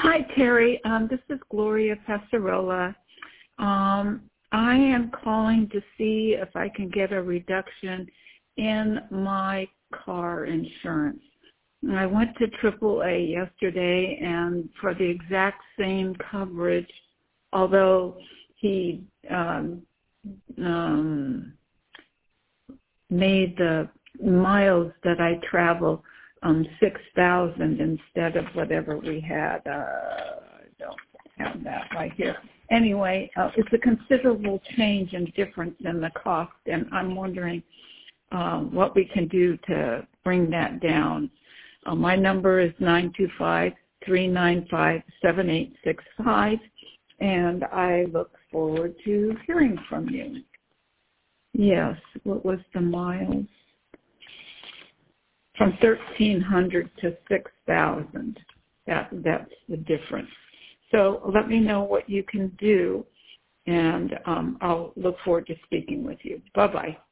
Hi, Terry. This is Gloria Passarola. I am calling to see if I can get a reduction in my car insurance. I went to AAA yesterday, and for the exact same coverage, although he made the miles that I travel 6,000 instead of whatever we had. I don't have that right here. Anyway, it's a considerable change and difference in the cost, and I'm wondering what we can do to bring that down. My number is 925-395-7865, and I look forward to hearing from you. Yes, what was the miles? From 1,300 to 6,000. That's the difference. So let me know what you can do, and I'll look forward to speaking with you. Bye-bye.